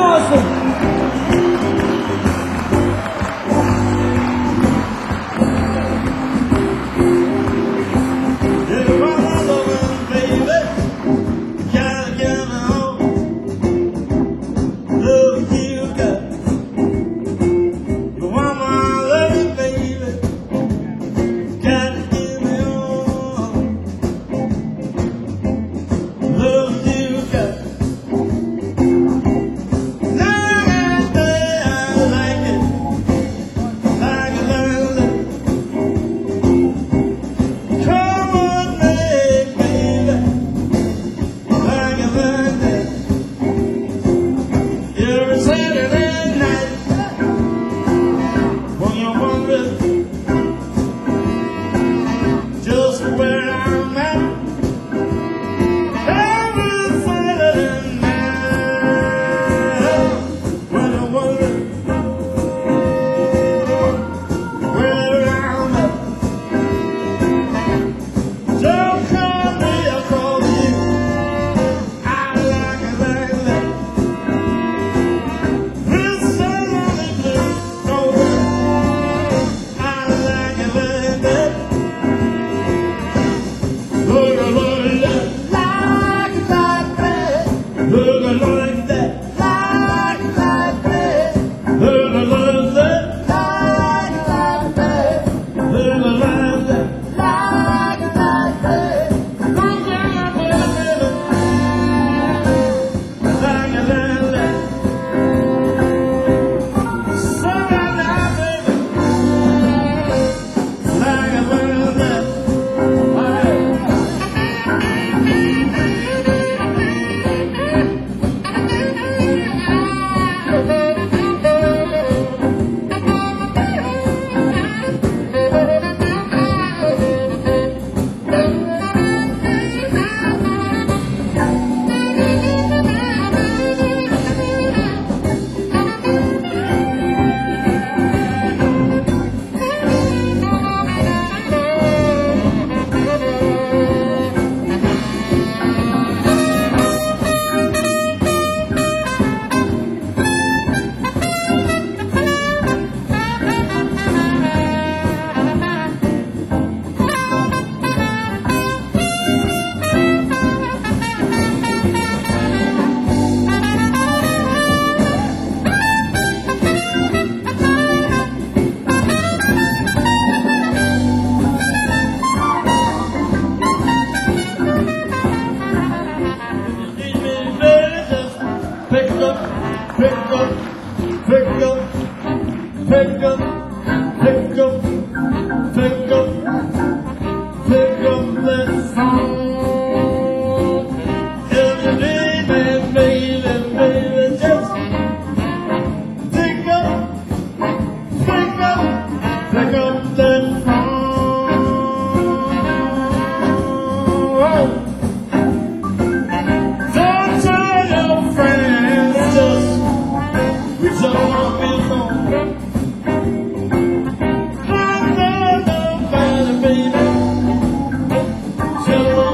awesome. Baby,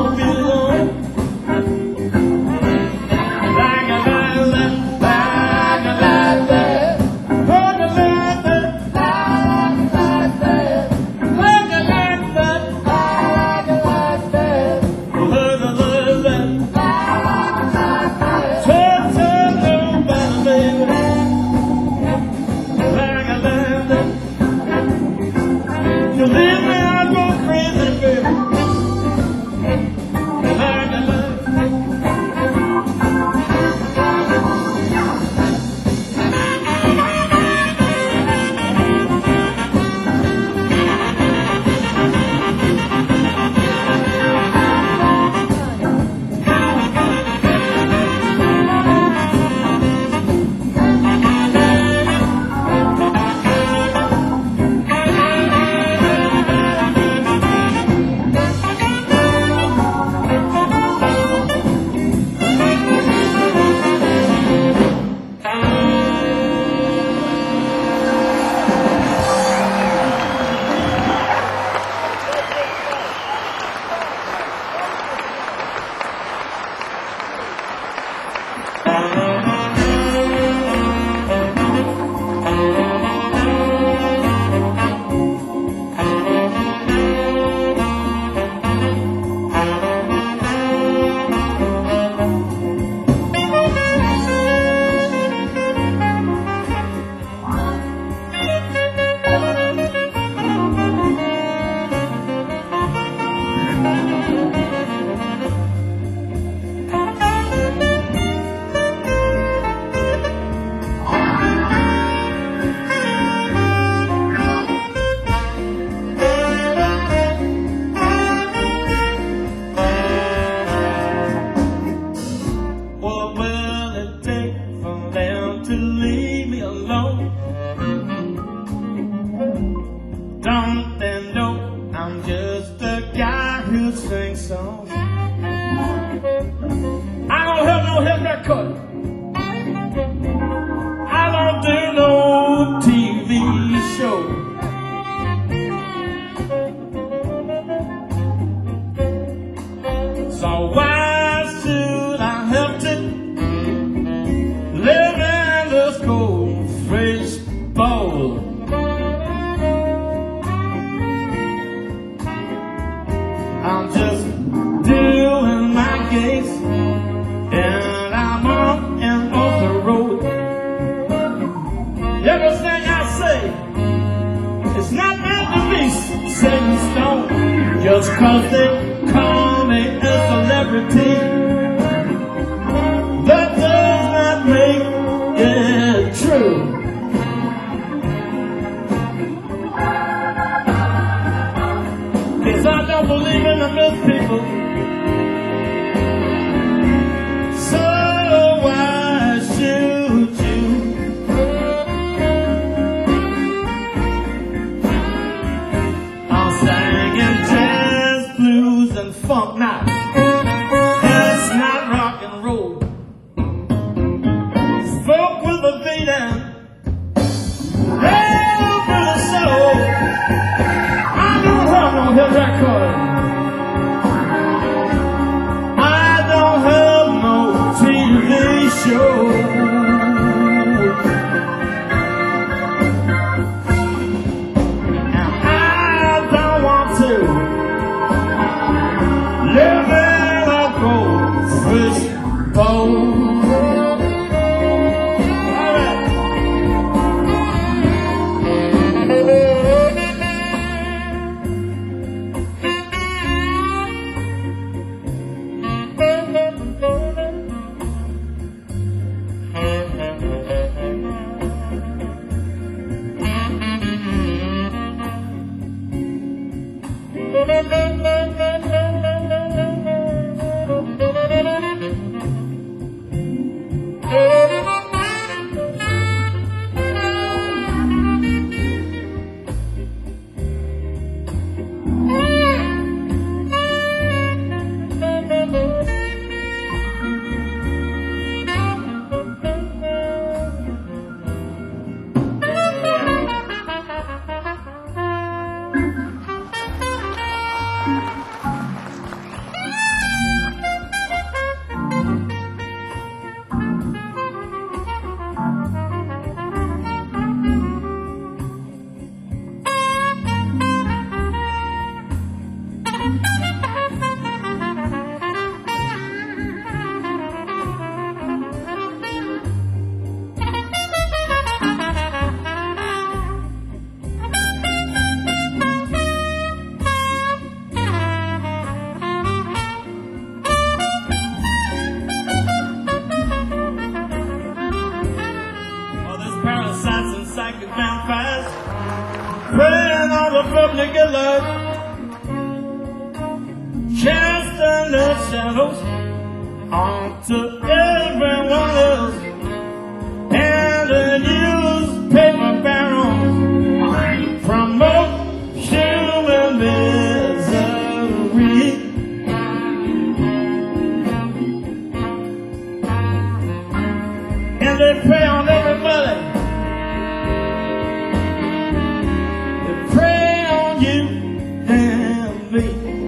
set in stone. Just 'cause they call me a celebrity, that does not make it true. Cause I don't believe in the myth, people. So why should you? I'm singing jazz, blues, and funk now. That's not rock and roll. Folk with a beat and hell for the soul. I don't have no hit record. I don't have no TV show. And I don't want to live in a goldfish bowl. Praying on the public alert, casting the shadows onto everyone else, and the newspaper barons promote human misery. And they prey on everybody. You and me.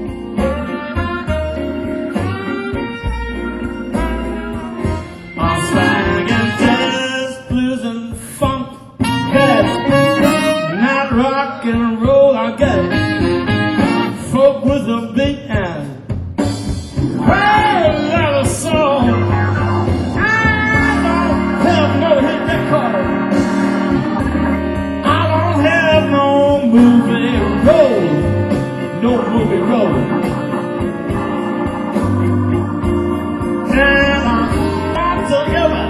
I'm slanging jazz, blues, and funk. Yes, not rock and roll. I get it. Folk with a big hand. Hey, little song. I don't have no hit record. I don't have no movie roll, no movie roll. And I'm not together,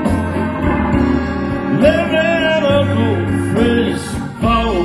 living in a goldfish bowl.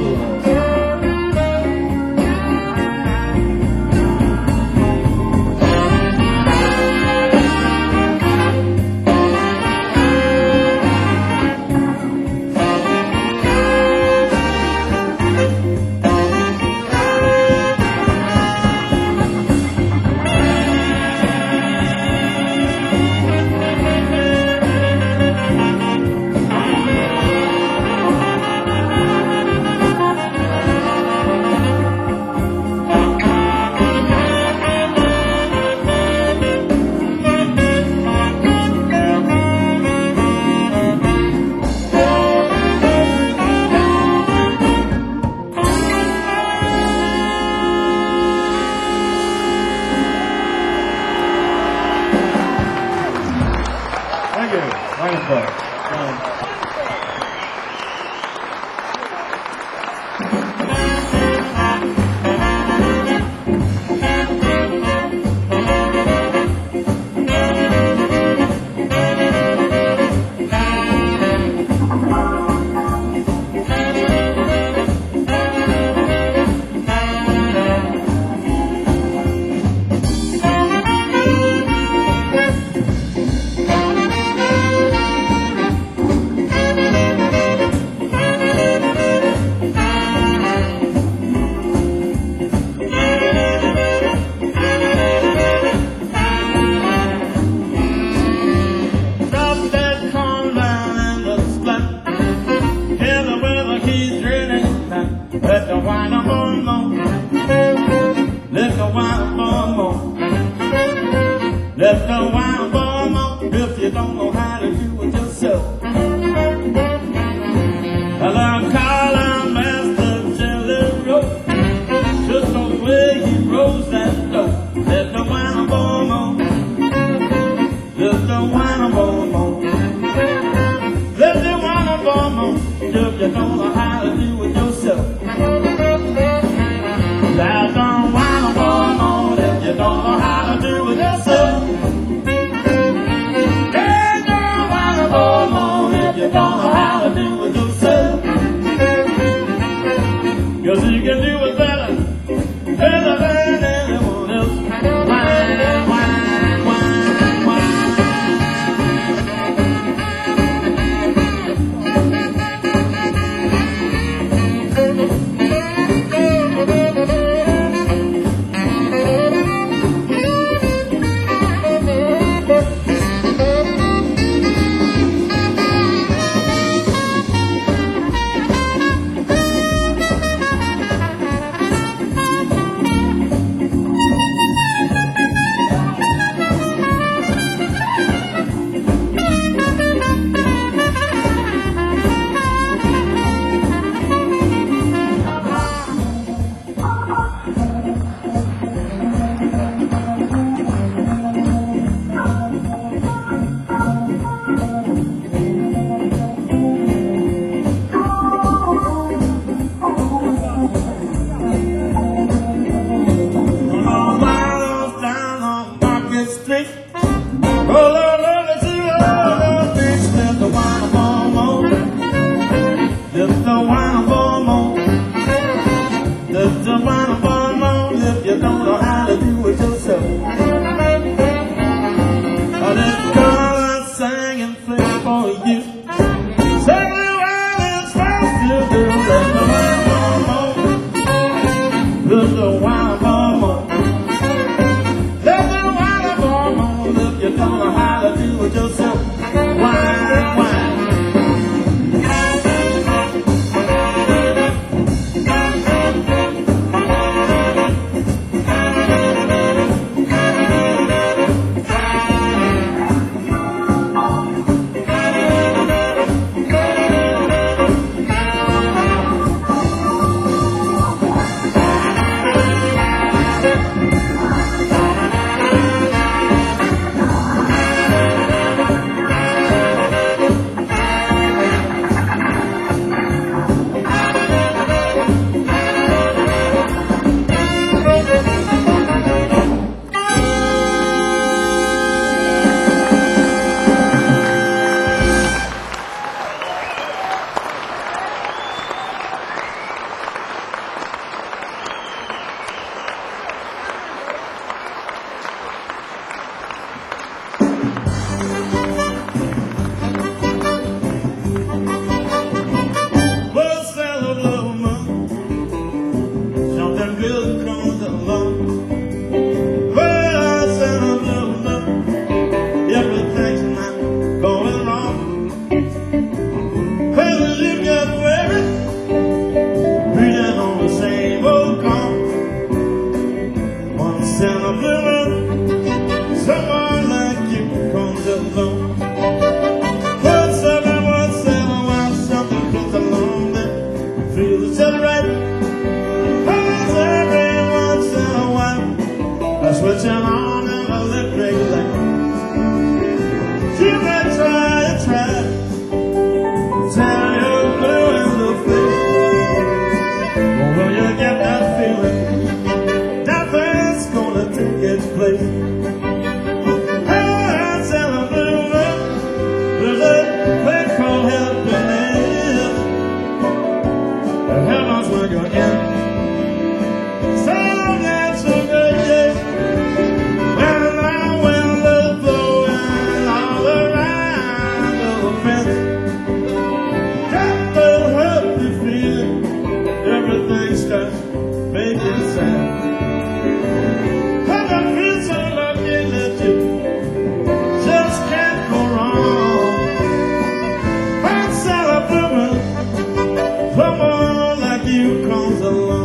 the wine up on more. Let the wine up on more. Let the wine up on more. If you don't know how to do it yourself. I love calling Master Jelly Roll. Just the way he rolls that dough. Let the wine up on more. Let the wine up on more. Let the wine up on more. If you don't know how to do it yourself. Let the wine up on more. If you don't know how to do it yourself. Let the wine up on more. If you don't know how to do it yourself. 'Cause you can do it better, better than anyone else. Wine, wine, wine, wine. Someone like you comes along.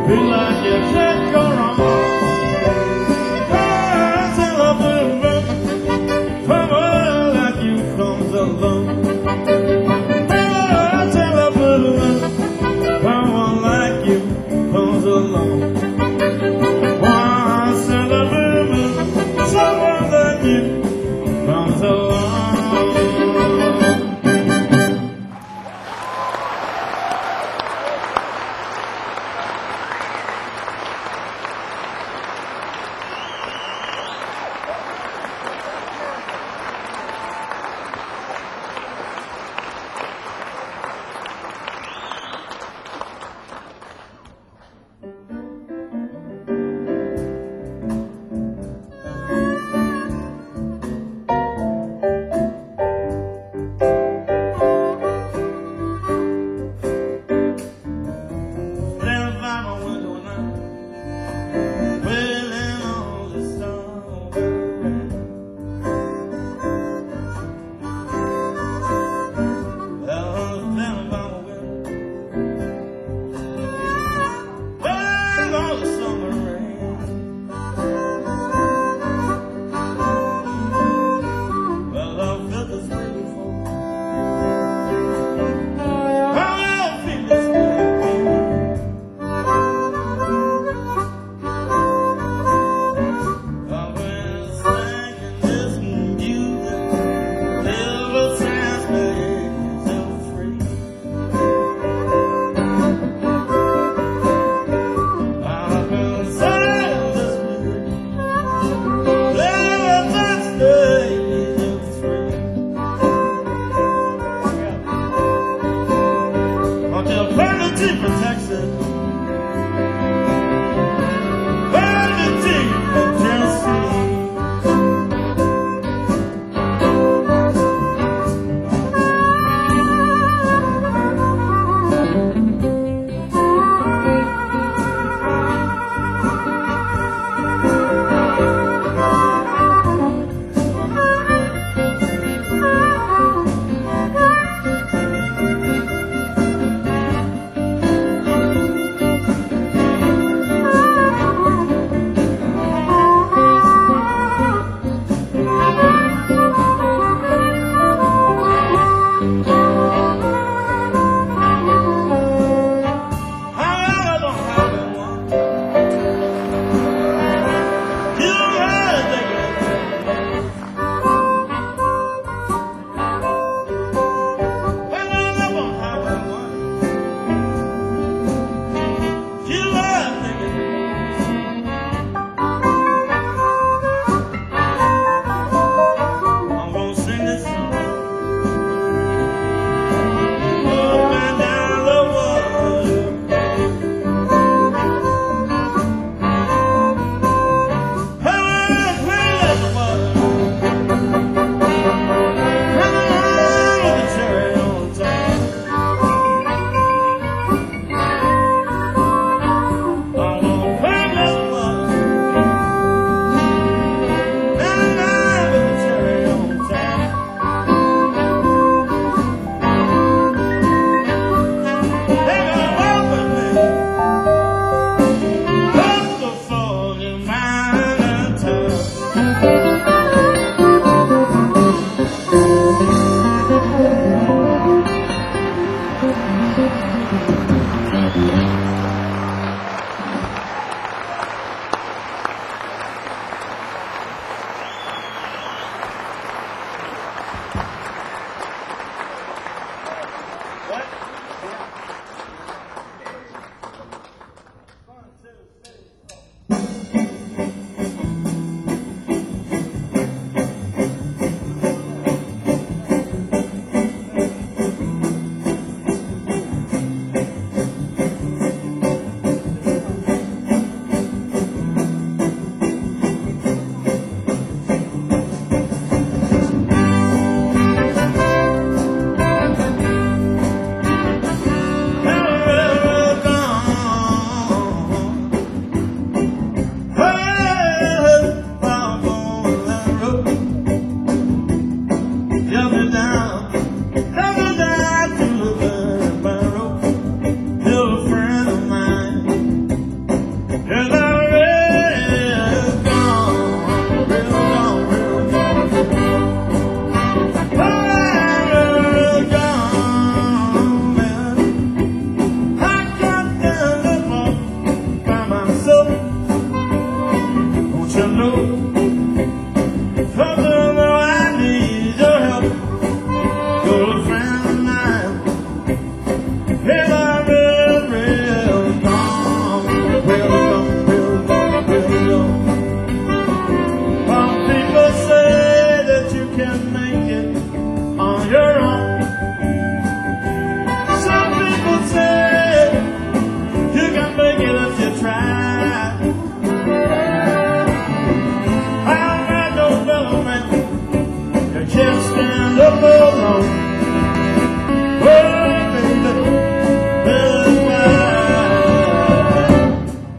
feel like you can't go wrong. I tell a blue moon, someone like you comes along. I tell a blue moon, someone like you comes along. I tell a blue moon, someone like you comes along.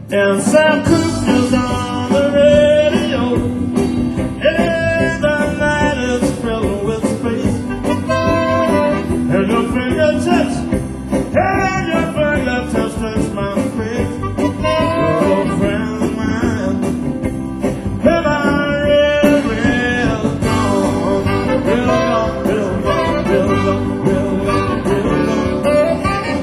And Sam Cooke is on the radio. And the night is filled with space. And your fingertips, and your fingertips touch my face. You're a friend of mine. And I'm real, real gone. Real gone, real gone, real gone, real gone, real gone.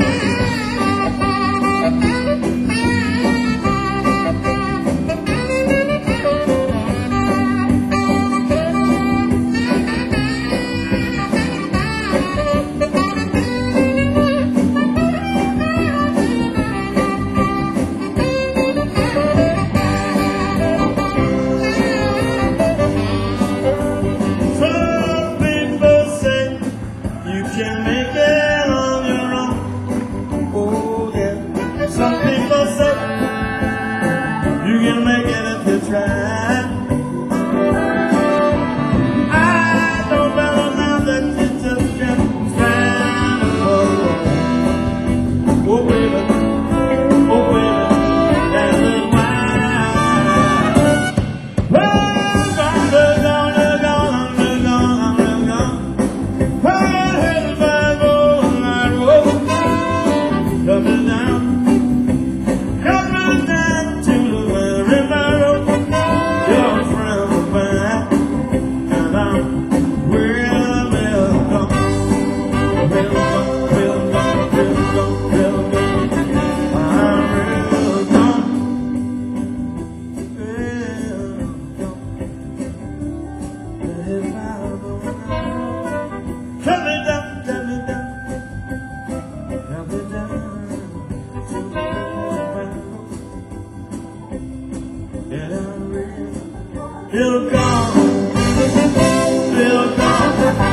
Still gone, still gone.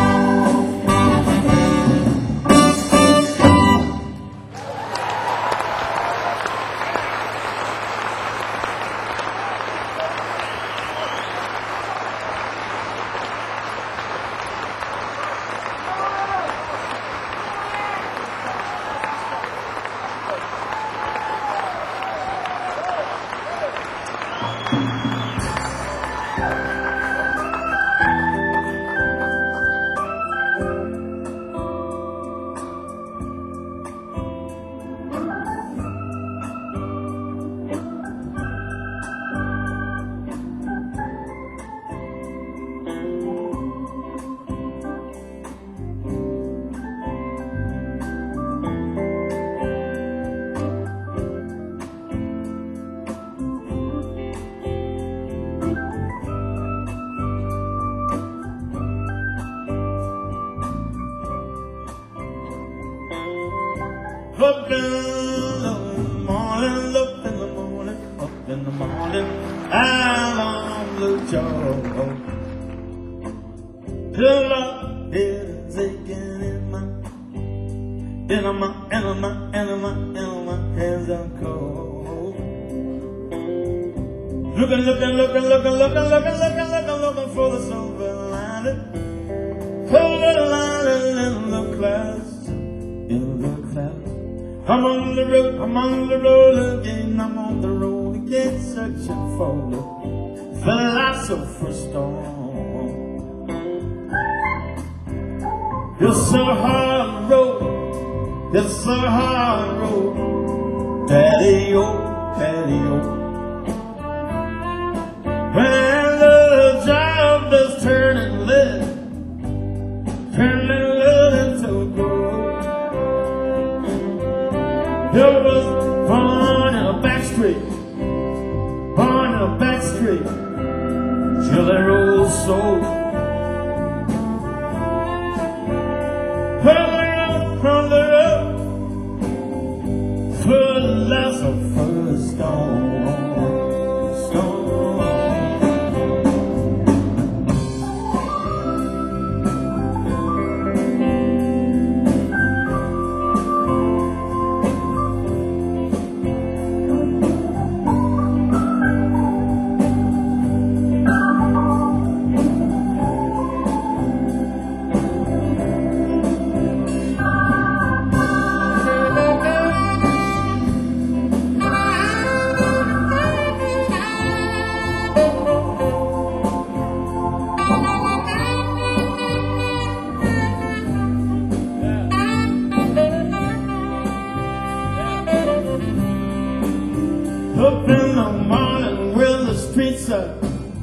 Up in the morning, up in the morning, up in the morning, I'm on the job. Till my head is aching in my hands are cold. Looking for the silver lining, silver lining in the clouds, in the clouds. I'm on the road again, I'm on the road again, searching for the philosopher's stone. It's a hard road, it's a hard road, daddy-o, daddy-o. When the job is turning lead into gold. It was born in a back street, till their old soul. From the road, philosopher's stone. Up in the morning when the streets are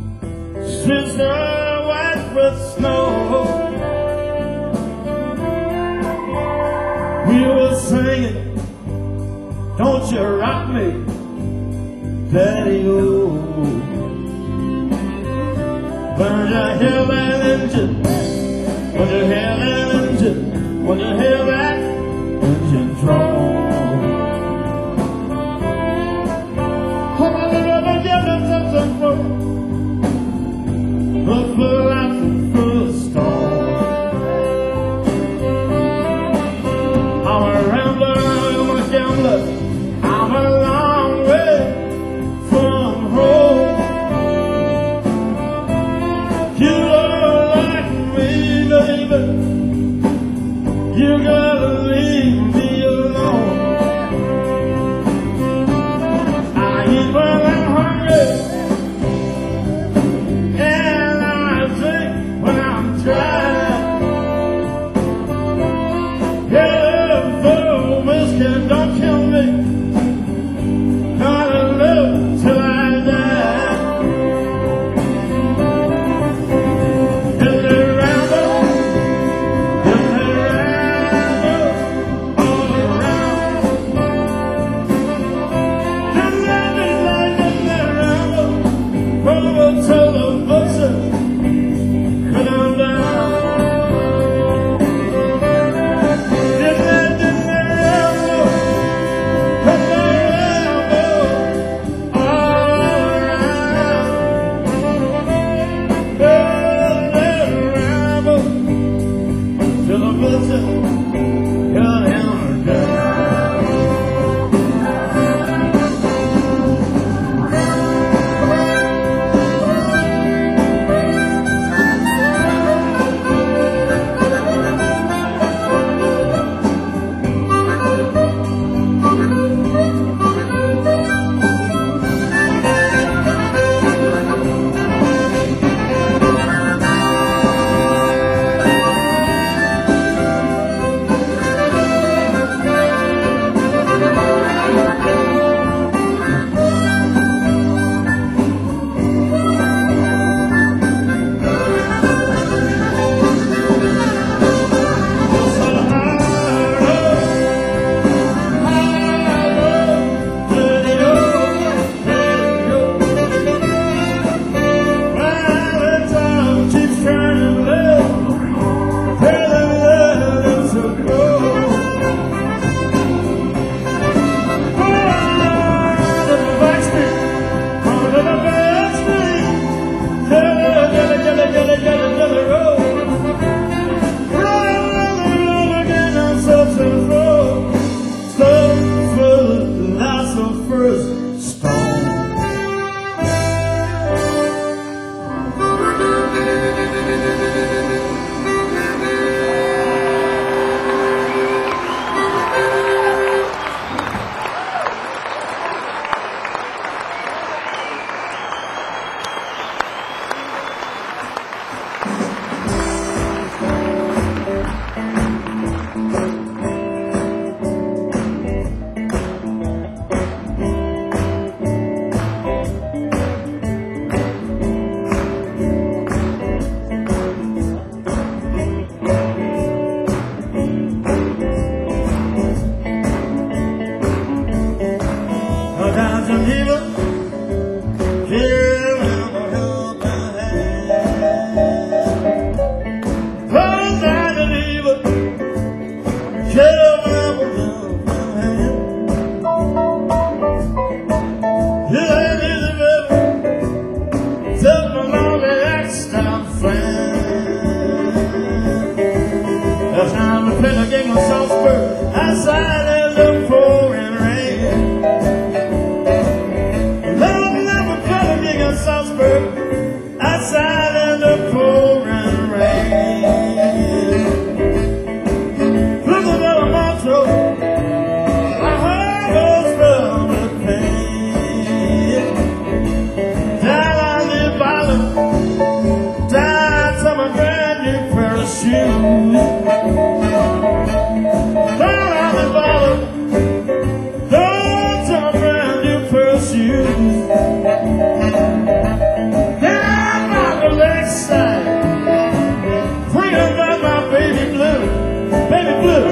white with snow, we were singing, don't you rock me, Daddy-o. When you hear that engine, when you hear that engine, when you hear that engine draw, for life full of storm. I'm a rambler, I'm a gambler, I'm a long way from home. You don't like me, baby, you gotta leave me alone. I eat when I'm hungry, don't kill me, gotta live till I die. In the ramble, all around. In the ramble, over till the bushes come down. Down on the lakeside, thinking about my baby blue, baby blue.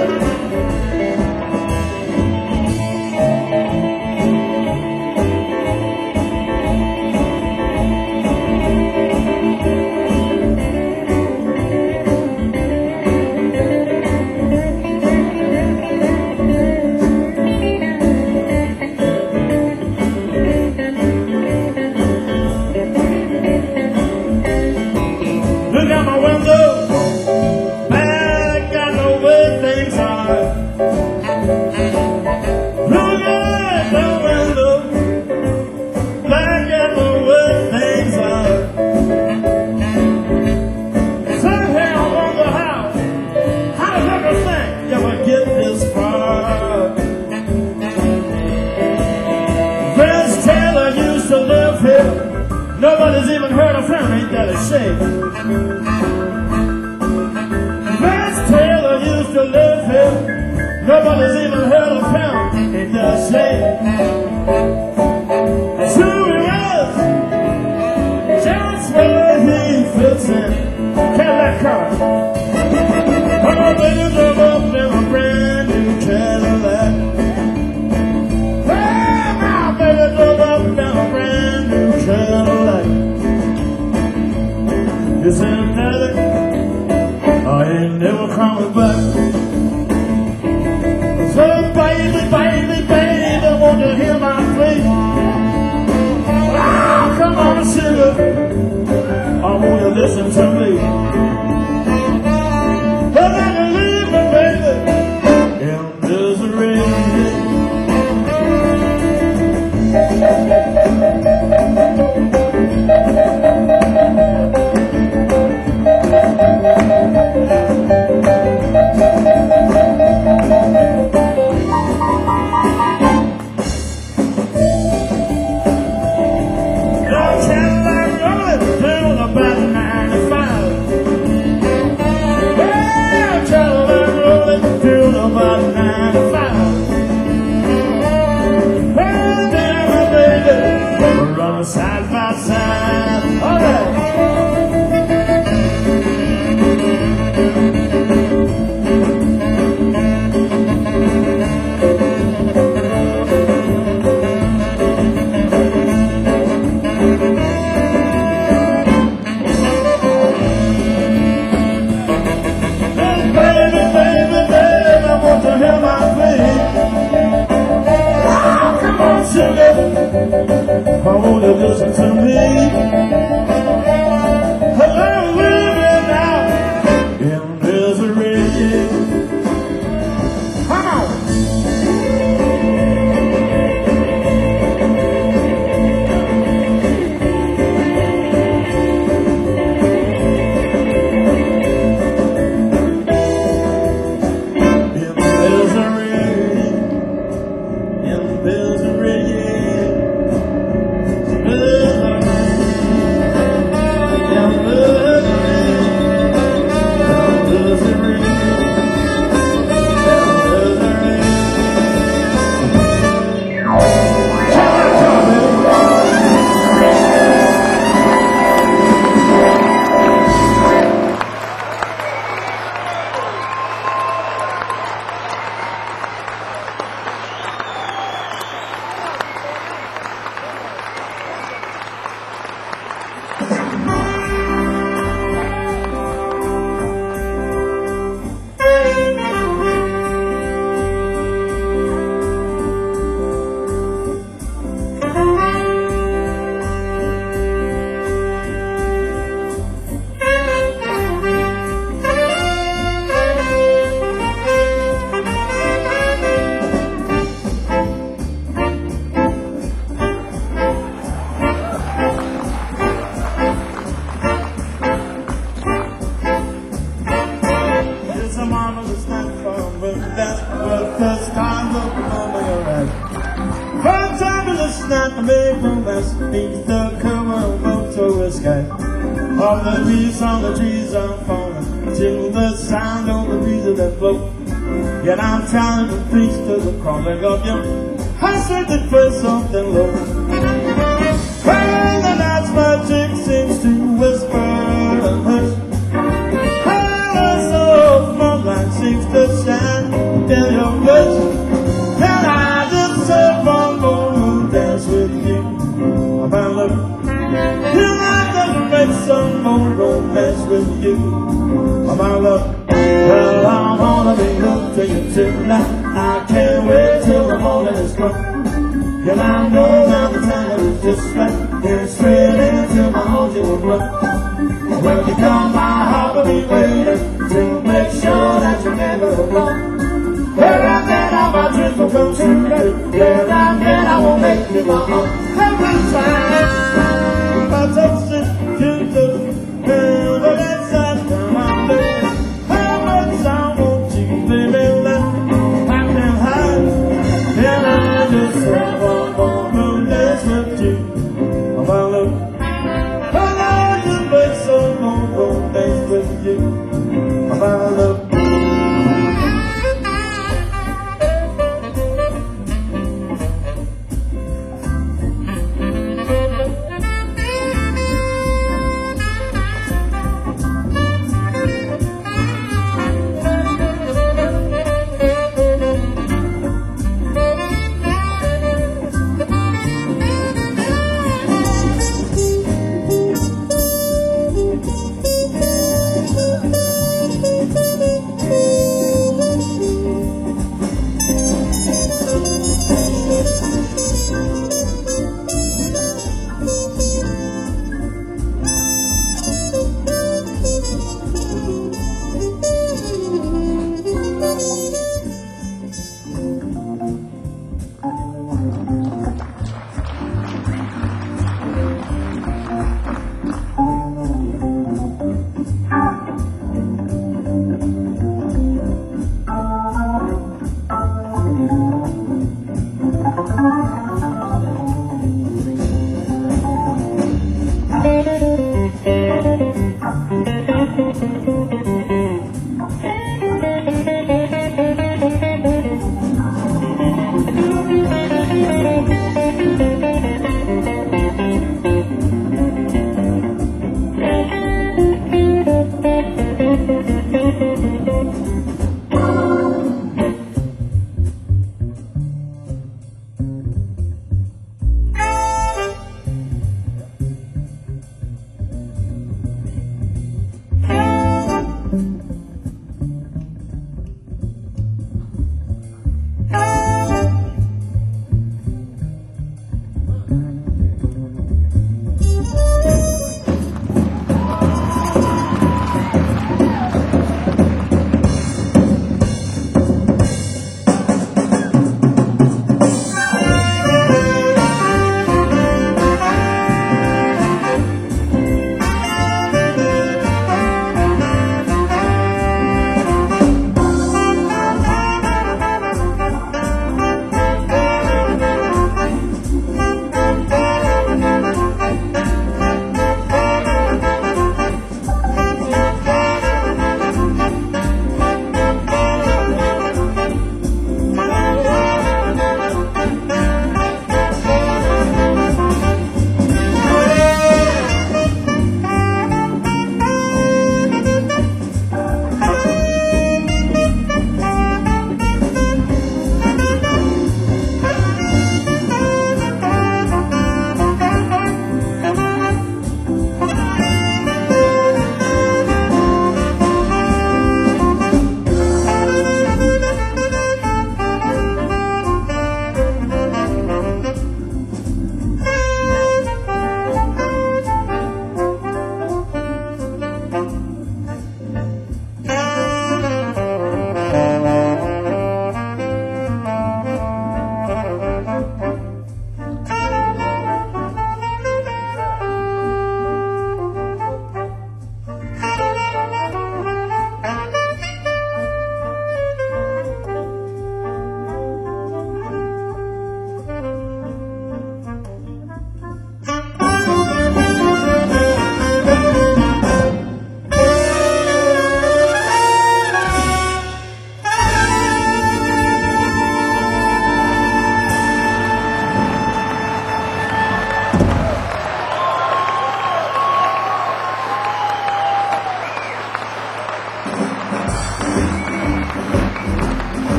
Look out my window, back out the way things are. Look out the window, back out the way things are. Somehow I wonder how did everything ever get this far? Vince Taylor used to live here. Nobody's even heard of him, ain't that a shame? Vince Taylor used to live here. Nobody's even heard of him, ain't that a shame? That's who he was, just where he fits in. Cadillac car. Oh, baby, drove up in a brand new Cadillac. Hey, my baby drove up in a brand new Cadillac. You said, Daddy, I ain't never coming back. So baby, baby, baby, won't you hear my plea? Oh, come on, sugar, I want you to listen to me. But I can leave me, baby, in misery. Side by side, all right. Baby, baby, baby, I want to hear my plea. Oh, come on, sugar, I want you to listen to me. I'm living now in misery. Come on. In misery. Not made from west beneath the cover of October sky. All the leaves on the trees are falling to the sound of the breezes that blow. Yet I'm trying to preach to the calling of you. I said that for something low. my love. Can I just make some more romance with you, my love? Well, I wanna be hooked to you tonight. I can't wait till the morning is come. And I know now the time is just right. It's straight into my heart you will run. When you come, my heart will be waiting to make sure that you're never alone. Where I get all my dreams will come true. Where I get I will make you my own. Every time I touch it, you do. Never let that down my bed. How much I want you, baby, let I can hide. And I just have one more romance with you, my love. And I just make some more romance with you, my love.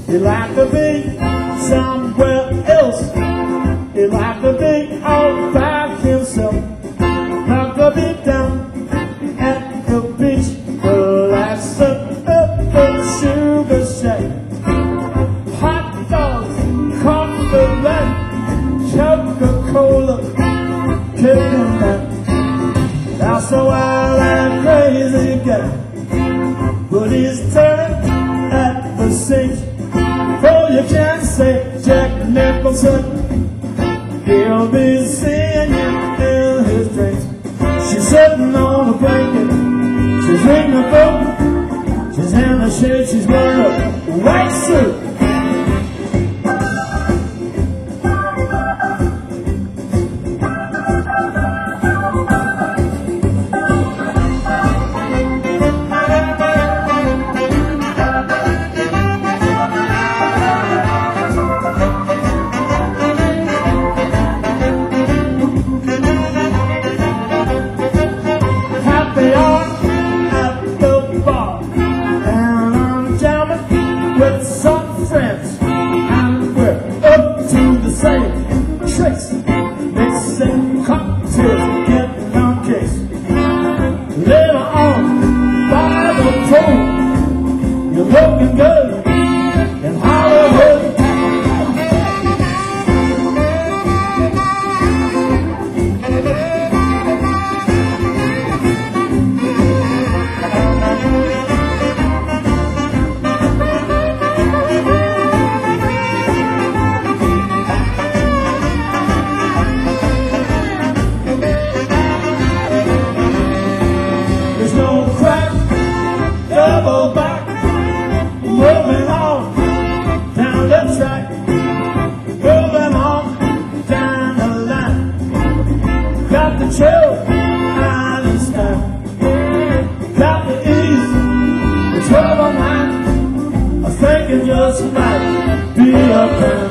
He'd like to be somewhere else. He'd like to be all by himself. Like to be down at the beach, relaxing up the sugar shack. Hot dogs, coffee, light, Coca-Cola, kicking back. That's a wild and crazy guy, but he's turning at the seams. For you can't say Jack Nicholson, he'll be seeing you in his dreams. She's sitting on a blanket, she's reading a book, she's in the shade, she's wearing a white suit. With some friends, and we're up to the same tricks, mixing cocktails, getting on case. Later on, by the pool, you're looking good in Hollywood. Double back, moving on down the track, moving on down the line. Got the chill, island style, got the ease, the trouble mind. I think it just might be a plan.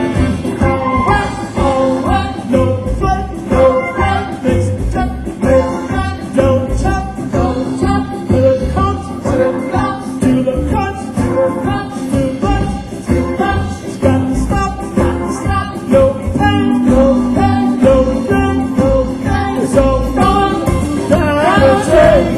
Alright, no fun, no fun, mix it up, don't chop, but it comes. To the crunch, it's got to stop, no pain, no gain, it's all gone down the drain.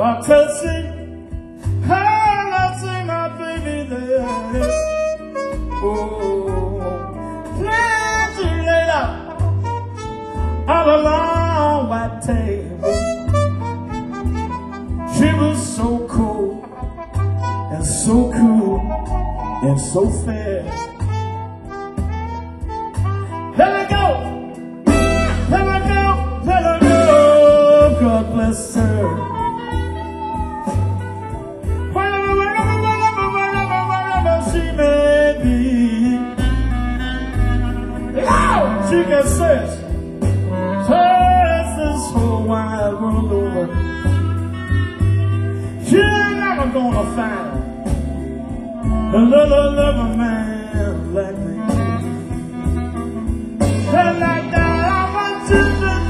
Tennessee, oh, I see my baby there. Oh, plenty laid out on a long white table. She was so cold and so cool and so fair. Let her go, let her go, let her go. God bless her. She can search this whole wide world over. She ain't never gonna find another lover man like me. And like that, I want you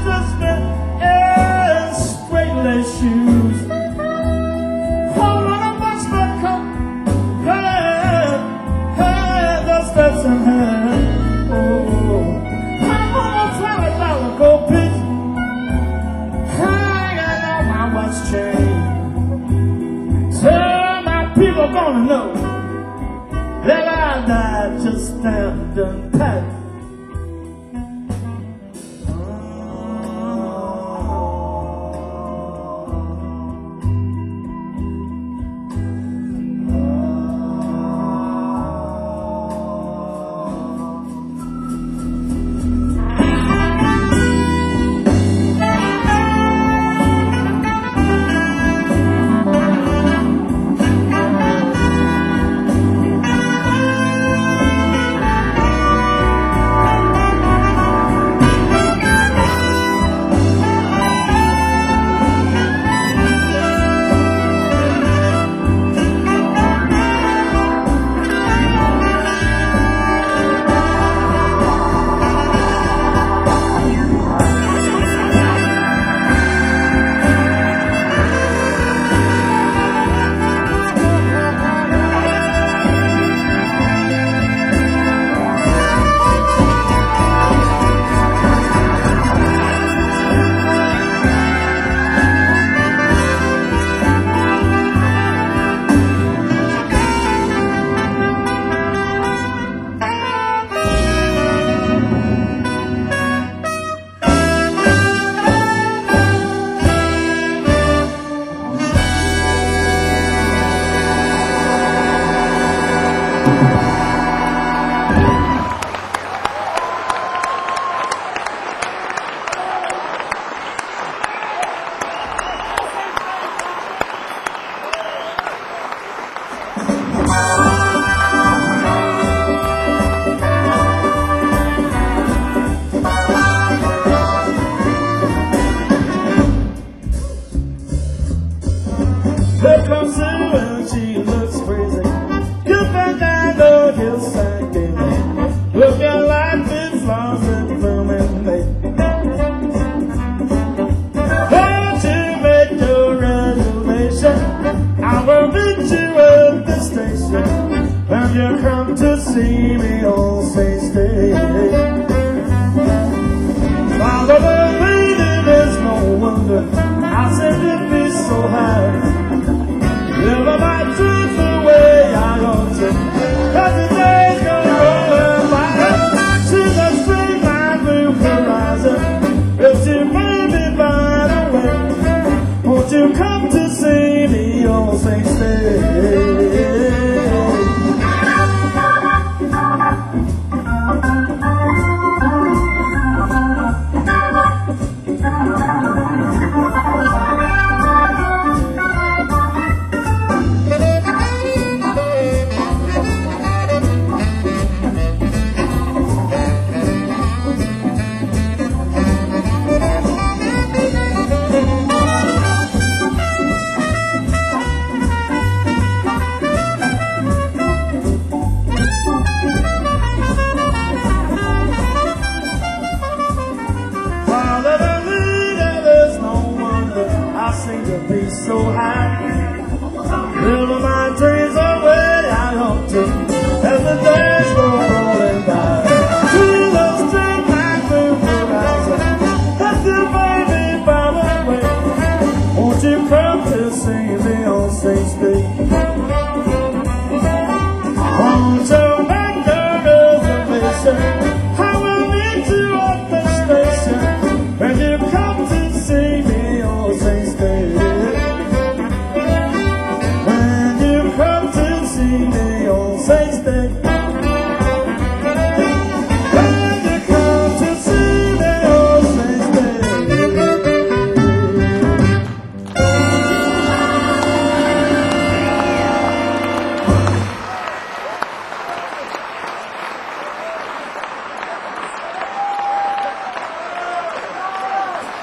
to just in straight lace shoes. Oh, what a bunch of coat, hey, just that's in her. Oh. Gold piece, hanging on my watch chain. So my people gonna know that I died just standing pat.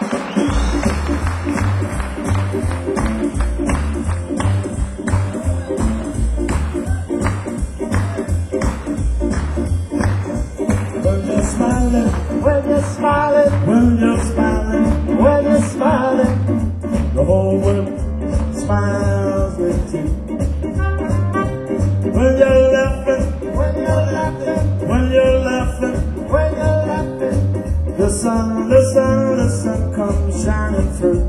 When you're smiling, when you're smiling, when you're smiling, the whole world smiles with you. When you're laughing, when you're laughing, when you're laughing, when you're laughing, the sun comes shining through.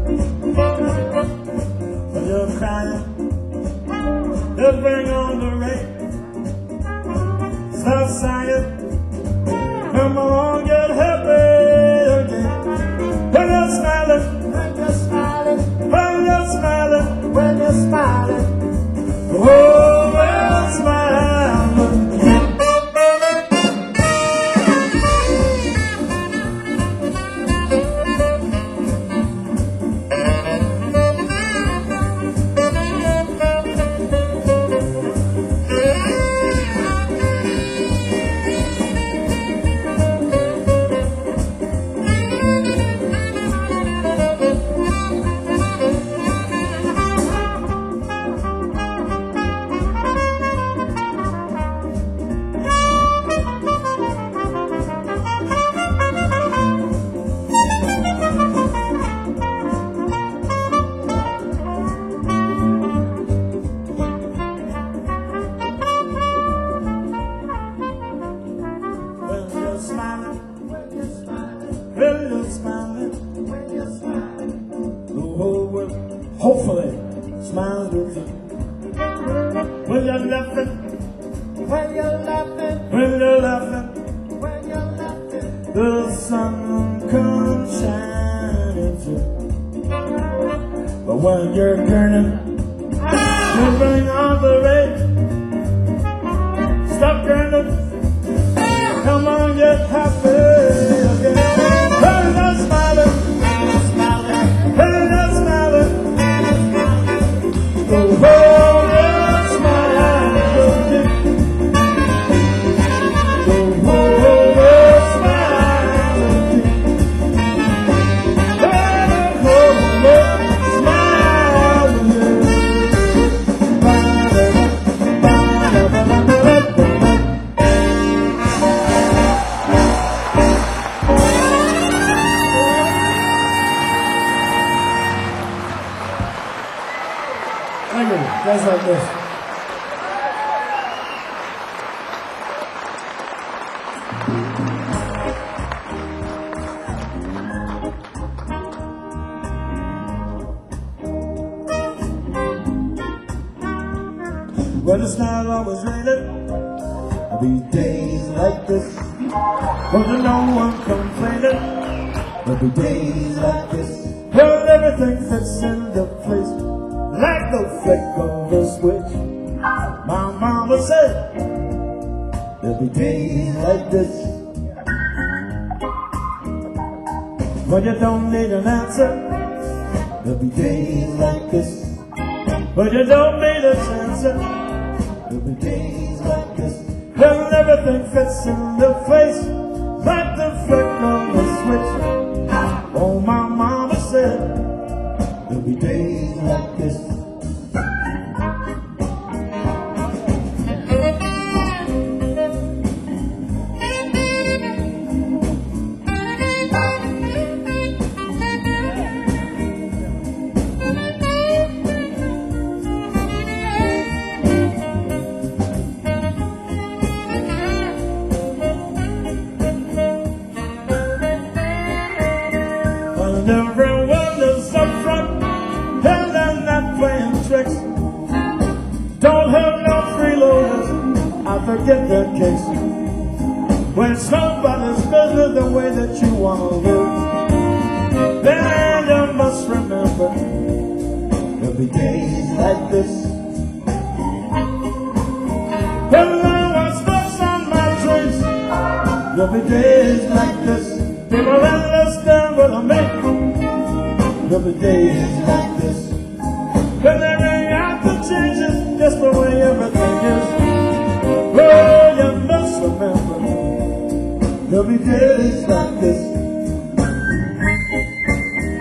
When you're crying, just bring on the rain. Stop sighing. Come on, get happy again. When you're smiling, when you're smiling, when you're smiling, when you're smiling, oh, well, smiling again. Hopefully, smiles with you. When you're laughing, when you're laughing, when you're laughing, when you're laughing, the sun comes shining through. But when you're grinning, you're running on the rain. Stop grinning, come on, get happy again. When you're smiling, when you're smiling. The world is smiling. The world is smiling. The world is smiling. Thank you. Guys like this. When it's not always raining, there'll be days like this. When there's no one complaining, there'll be days like this. When everything fits into place. Like the flick of a switch. My mama said there'll be days like this when you don't need an answer. There'll be days like this when you don't need a chance. There'll be days like this when everything fits into place. Like the flick of a switch. Oh, my mama said there'll be days like this. And everyone is up front, and they're not playing tricks. Don't have no freeloaders, I forget their case. When somebody's business the way that you want to live, then you must remember there'll be days like this. When I was first on my drinks, there'll be days like this. People understand what I mean. There'll be days like this. When they ring out the changes, just the way everything is. Oh, you must remember, there'll be days like this.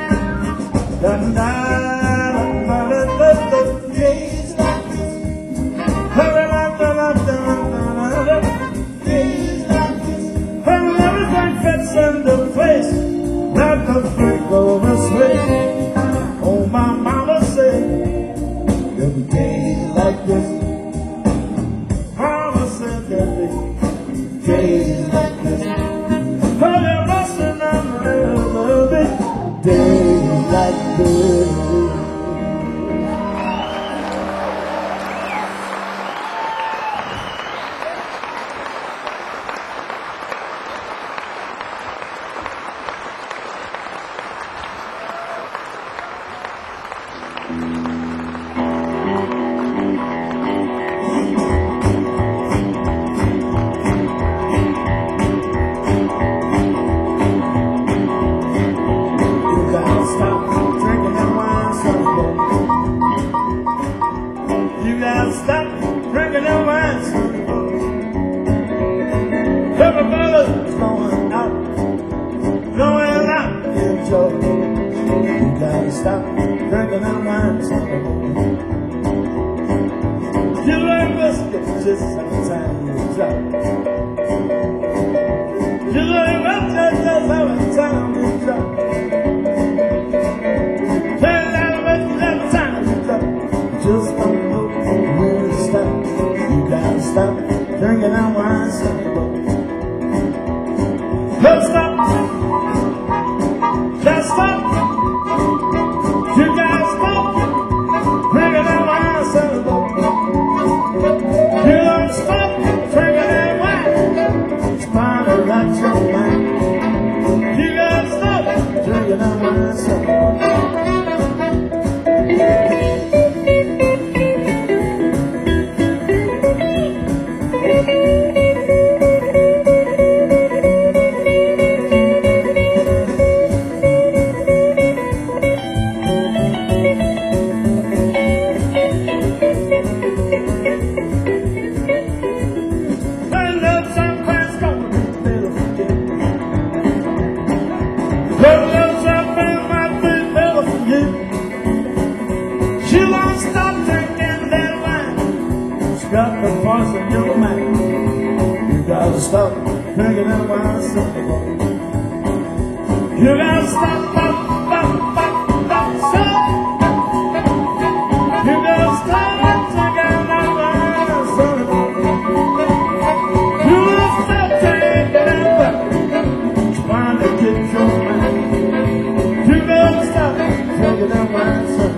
Days like this. Days like this. Everything fits into place like a flick of a switch. Oh, my mama said, there'll be days like this. Mama said there'll be days like this. But there must be days like this. Stop drinking that wine, son. Everybody's going out in joy. You gotta stop drinking that wine, son. You learn biscuits just every time you drop. You learn biscuits just every time you drop. Turn down the biscuits every time you drop. Just don't know. You gotta stop drinking that wine, son. Don't stop. Just stop. You gotta stop drinking that wine, son. You don't stop drinking that wine. It's bothering out your mind. You gotta stop drinking that wine, son. You won't stop drinking that wine. It's got the voice in your mind. You gotta stop drinking that wine, son. You gotta stop, stop, stop. You gotta stop drinking that wine, son. You won't stop drinking that wine. It's trying to get your mind. You gotta stop drinking that wine, son.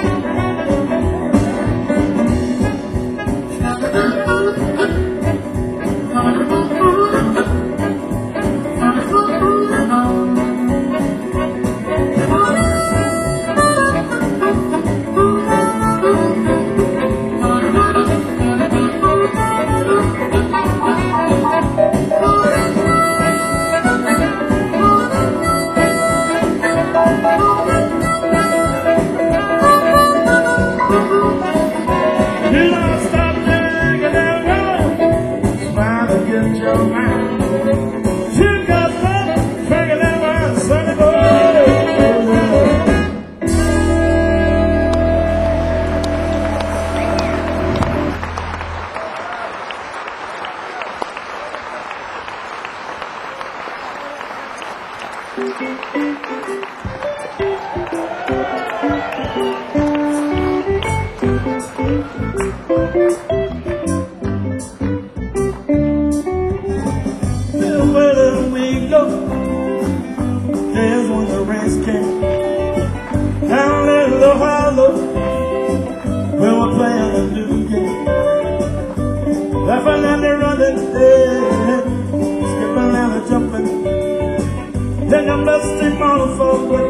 Where we go? There's when the rains came down in the hollow where we're playing a new game, laughing and running, skipping and jumping. Then the musty motherfucker,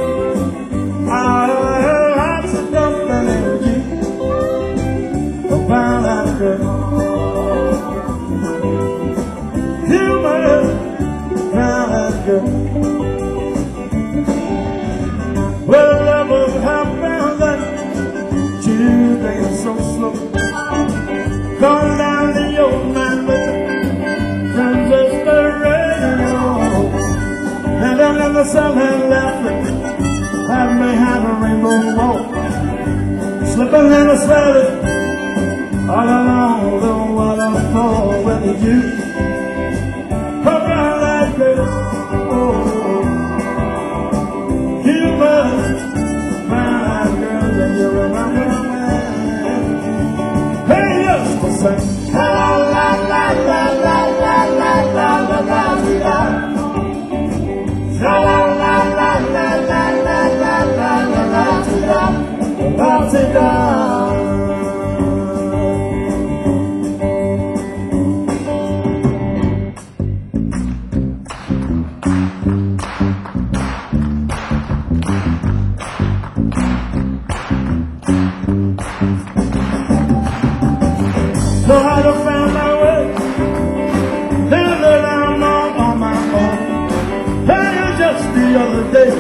lots of dumping energy about that girl. Human, that girl. Well, love will happen that Tuesday is so slow. Gone down the old man with the transistor radio. And I'm in the sun and laughing Have me have a rainbow walk, slipping in the sledding all along the waterfall with you. Around like this, oh, you must find girl that you remember when. Hey, yes, to sing la la la la la la la la la la la la la la la la la la. So I done found my way, now that I'm all on my own. Hey, just the other day,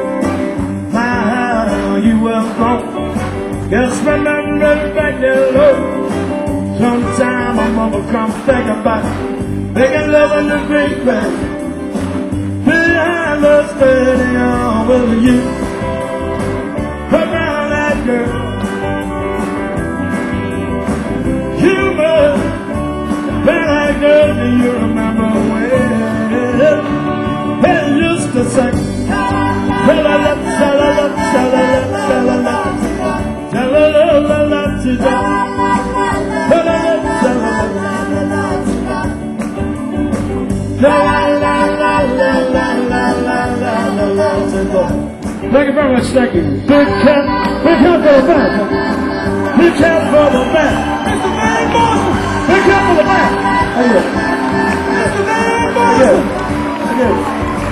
how you were gone. Guess remember back there, Lord. Sometime my mama come thinking about making love in the great bed behind the stadium with you. Around that girl, you must be like girl, do you remember when they used to sing sha-la-la, sha-la-la, sha-la-la, sha-la-la, sha-la-la-la-la, thank you very much, thank you. Big clap for the back. Big clap for the back. Mr. Van Morrison. Big clap for the back. Mr. Van Morrison.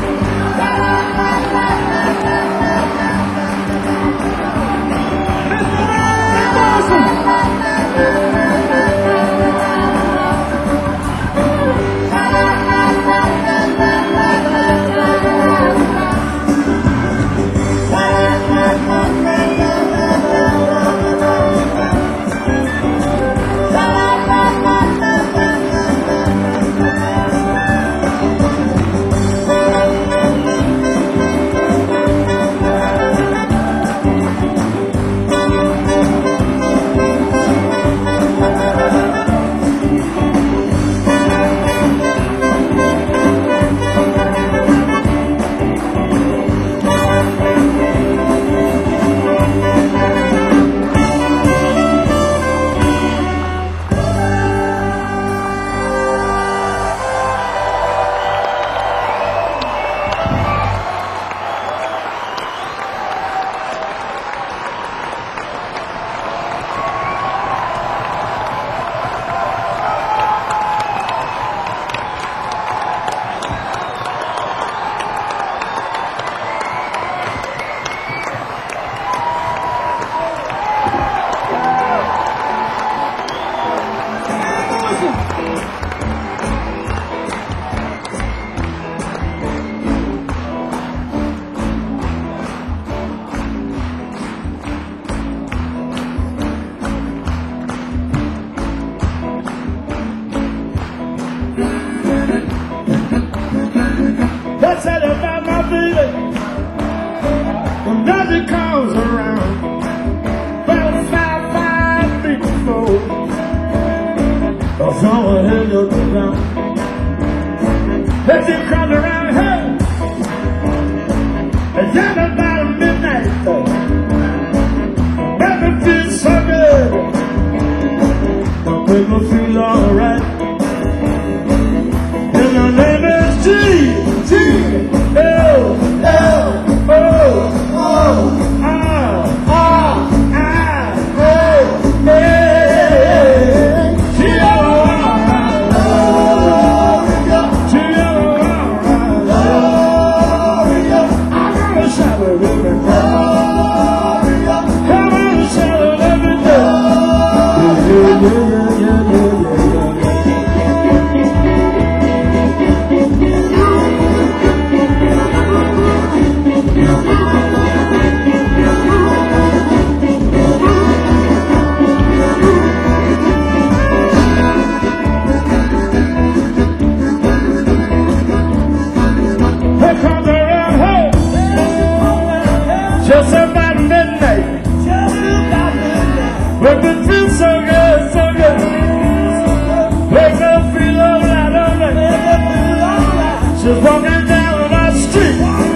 That's it about my baby. When nothing comes around, about 5 feet before, or someone hit your ground. Let you come around here. It's just about midnight. Never feel so good. Don't make me feel alright. And the name is G. Yeah. street.